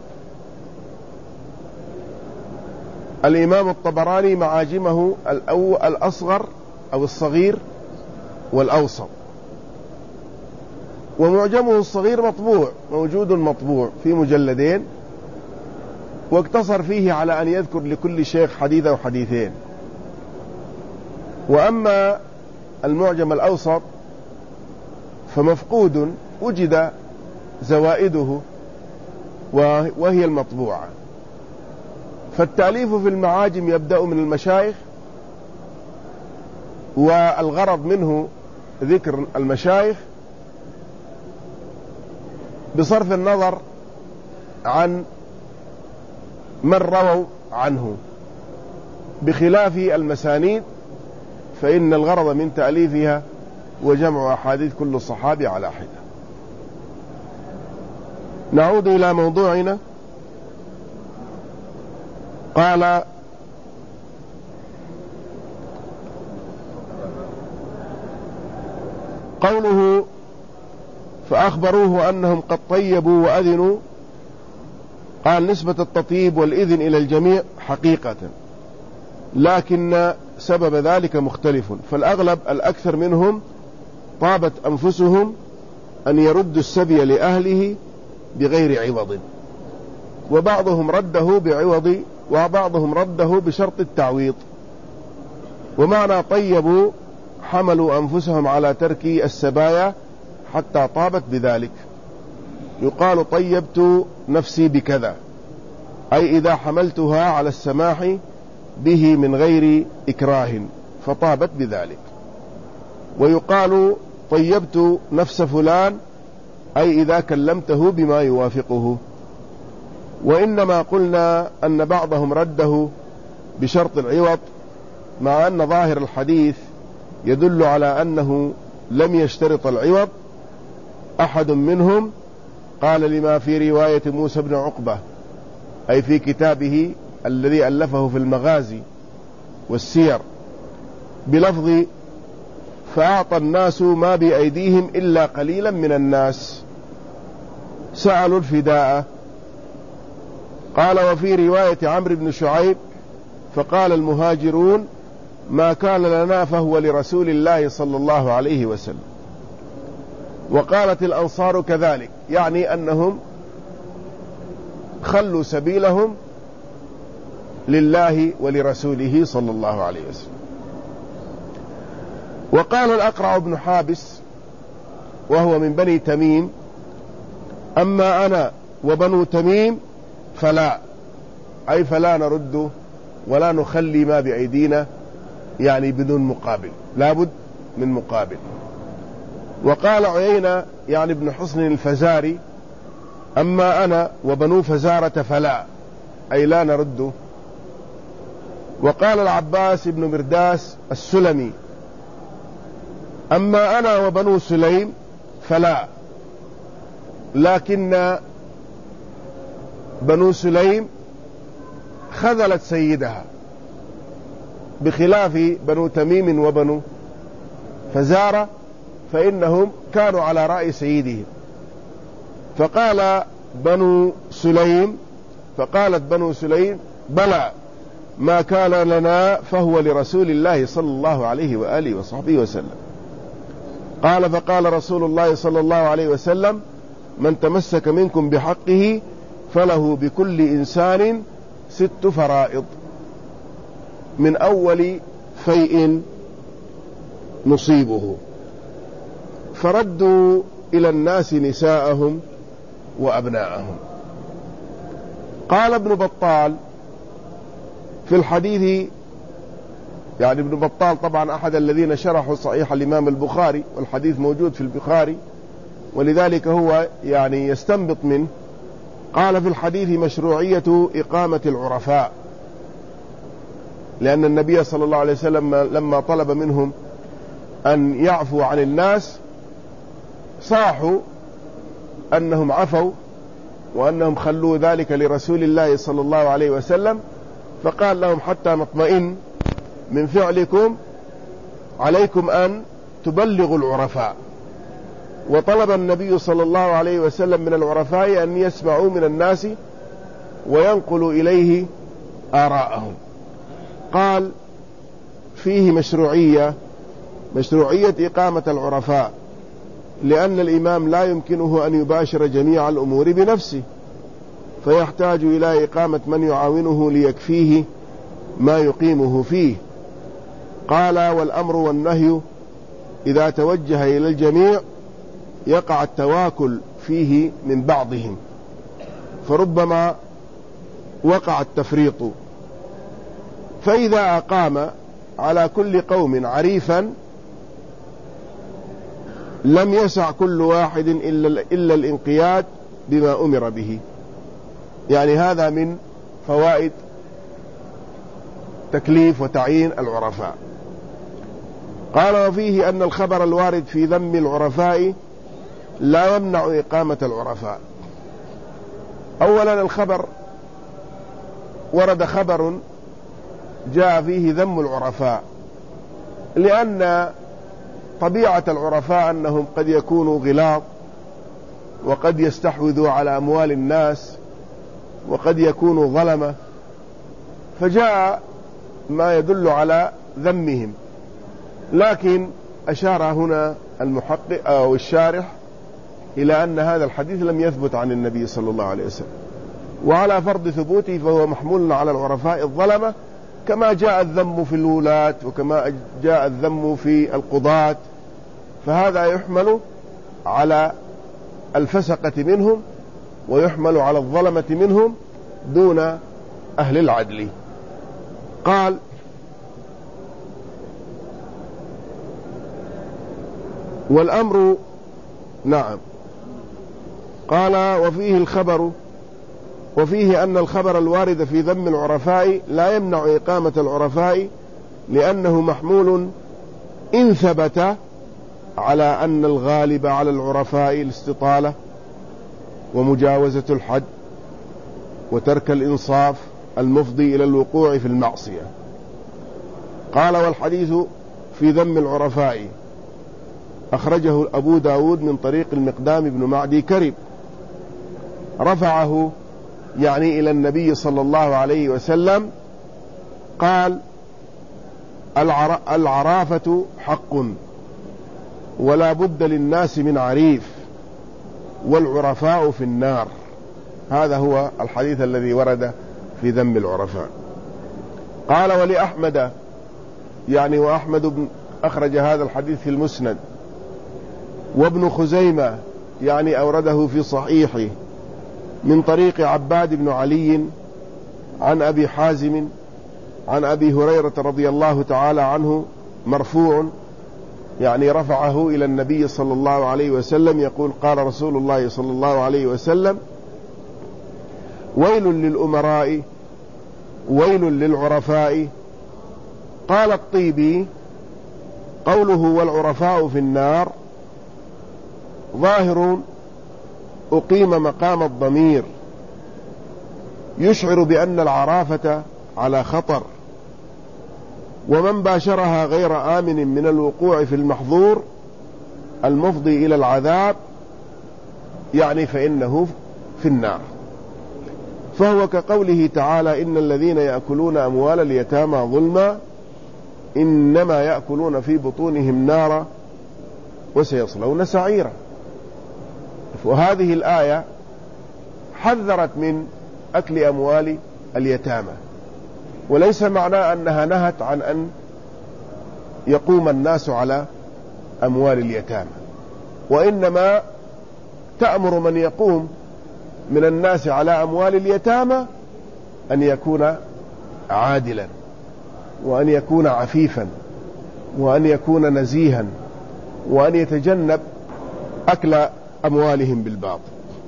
الإمام الطبراني معاجمه الأصغر أو الصغير والأوسط، ومعجمه الصغير مطبوع، موجود مطبوع في مجلدين، واقتصر فيه على أن يذكر لكل شيخ حديث أو حديثين. وأما المعجم الأوسط فمفقود، وجد زوائده وهي المطبوعة. فالتأليف في المعاجم يبدأ من المشايخ، والغرض منه ذكر المشايخ بصرف النظر عن من رووا عنه، بخلاف المسانيد فإن الغرض من تأليفها وجمع أحاديث كل صحابي على حدة. نعود إلى موضوعنا. قال: قوله فأخبروه أنهم قد طيبوا وأذنوا، قال: نسبة التطيب والإذن إلى الجميع حقيقة، لكن سبب ذلك مختلف. فالأغلب الأكثر منهم طابت أنفسهم أن يردوا السبي لأهله بغير عوض، وبعضهم رده بعوض، وبعضهم رده بشرط التعويض. ومعنى طيبوا حملوا أنفسهم على ترك السبايا حتى طابت بذلك. يقال طيبت نفسي بكذا، أي إذا حملتها على السماح به من غير إكراه فطابت بذلك. ويقال طيبت نفس فلان، أي إذا كلمته بما يوافقه. وإنما قلنا أن بعضهم رده بشرط العوض، مع أن ظاهر الحديث يدل على أنه لم يشترط العوض أحد منهم. قال: لما في رواية موسى بن عقبة، أي في كتابه الذي ألفه في المغازي والسير، بلفظ: فأعطى الناس ما بأيديهم إلا قليلا من الناس سألوا الفداء. قال: وفي رواية عمرو بن شعيب: فقال المهاجرون: ما كان لنا فهو لرسول الله صلى الله عليه وسلم. وقالت الأنصار كذلك، يعني أنهم خلوا سبيلهم لله ولرسوله صلى الله عليه وسلم. وقال الأقرع بن حابس وهو من بني تميم: أما أنا وبنو تميم فلا، أي فلا نرد ولا نخلي ما بأيدينا، يعني بدون مقابل، لابد من مقابل. وقال عيينة يعني ابن حصن الفزاري: أما أنا وبنو فزارة فلا، أي لا نرد. وقال العباس بن مرداس السلمي: أما أنا وبنو سليم فلا، لكن بنو سليم خذلت سيدها، بخلاف بنو تميم وبنو فزارة فإنهم كانوا على رأي سيدهم. فقالت بنو سليم: بلى، ما كان لنا فهو لرسول الله صلى الله عليه وآله وصحبه وسلم. قال: فقال رسول الله صلى الله عليه وسلم: من تمسك منكم بحقه فله بكل إنسان 6 فرائض من أول فيء نصيبه. فردوا إلى الناس نساءهم وأبناءهم. قال ابن بطال في الحديث، يعني ابن بطال طبعا أحد الذين شرحوا صحيح الإمام البخاري، والحديث موجود في البخاري، ولذلك هو يعني يستنبط منه. قال في الحديث مشروعية إقامة العرفاء، لأن النبي صلى الله عليه وسلم لما طلب منهم أن يعفوا عن الناس صاحوا أنهم عفوا وأنهم خلوا ذلك لرسول الله صلى الله عليه وسلم، فقال لهم حتى نطمئن من فعلكم عليكم أن تبلغوا العرفاء. وطلب النبي صلى الله عليه وسلم من العرفاء أن يسمعوا من الناس وينقلوا إليه آراءهم. قال فيه مشروعية إقامة العرفاء، لأن الإمام لا يمكنه أن يباشر جميع الأمور بنفسه، فيحتاج إلى إقامة من يعاونه ليكفيه ما يقيمه فيه. قال والأمر والنهي إذا توجه إلى الجميع يقع التواكل فيه من بعضهم، فربما وقع التفريط. فإذا أقام على كل قوم عريفا لم يسع كل واحد إلا الانقياد بما أمر به. يعني هذا من فوائد تكليف وتعيين العرفاء. قال وفيه أن الخبر الوارد في ذم العرفاء لا يمنع إقامة العرفاء. أولا الخبر ورد خبر جاء فيه ذم العرفاء، لأن طبيعة العرفاء أنهم قد يكونوا غلاظ، وقد يستحوذوا على أموال الناس، وقد يكونوا ظلمة، فجاء ما يدل على ذمهم. لكن أشار هنا المحقق أو الشارح إلى أن هذا الحديث لم يثبت عن النبي صلى الله عليه وسلم، وعلى فرض ثبوته فهو محمول على العرفاء الظلمة، كما جاء الذم في الولاة وكما جاء الذم في القضاة، فهذا يحمل على الفسقة منهم ويحمل على الظلمة منهم دون أهل العدل. قال والأمر نعم. قال وفيه أن الخبر الوارد في ذم العرفاء لا يمنع إقامة العرفاء، لأنه محمول إن ثبت على أن الغالب على العرفاء الاستطالة ومجاوزة الحد وترك الإنصاف المفضي إلى الوقوع في المعصية. قال والحديث في ذم العرفاء أخرجه أبو داود من طريق المقدام بن معدي كرب، رفعه يعني إلى النبي صلى الله عليه وسلم. قال العرافة حق ولا بد للناس من عريف، والعرفاء في النار. هذا هو الحديث الذي ورد في ذم العرفاء. قال ولأحمد، يعني وأحمد أخرج هذا الحديث في المسند، وابن خزيمة يعني أورده في صحيحه من طريق عباد بن علي عن أبي حازم عن أبي هريرة رضي الله تعالى عنه مرفوع، يعني رفعه إلى النبي صلى الله عليه وسلم يقول قال رسول الله صلى الله عليه وسلم ويل للأمراء ويل للعرفاء. قال الطيبي قوله والعرفاء في النار ظاهر أقيم مقام الضمير يشعر بأن العرافة على خطر، ومن باشرها غير آمن من الوقوع في المحظور المفضي إلى العذاب يعني فإنه في النار. فهو كقوله تعالى إن الذين يأكلون أموال اليتامى ظلما إنما يأكلون في بطونهم نارا وسيصلون سعيرا. وهذه الآية حذرت من أكل أموال اليتامى، وليس معناه أنها نهت عن أن يقوم الناس على أموال اليتامى، وإنما تأمر من يقوم من الناس على أموال اليتامى أن يكون عادلا، وأن يكون عفيفا، وأن يكون نزيها، وأن يتجنب أكل أموالهم بالباطل.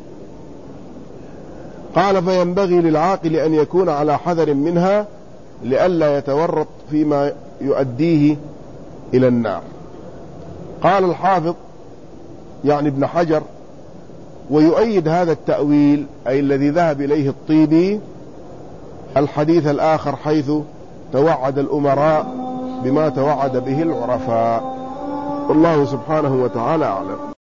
قال فينبغي للعاقل أن يكون على حذر منها لئلا يتورط فيما يؤديه إلى النار. قال الحافظ يعني ابن حجر: ويؤيد هذا التأويل أي الذي ذهب إليه الطيبي الحديث الآخر حيث توعد الأمراء بما توعد به العرفاء. والله سبحانه وتعالى أعلم.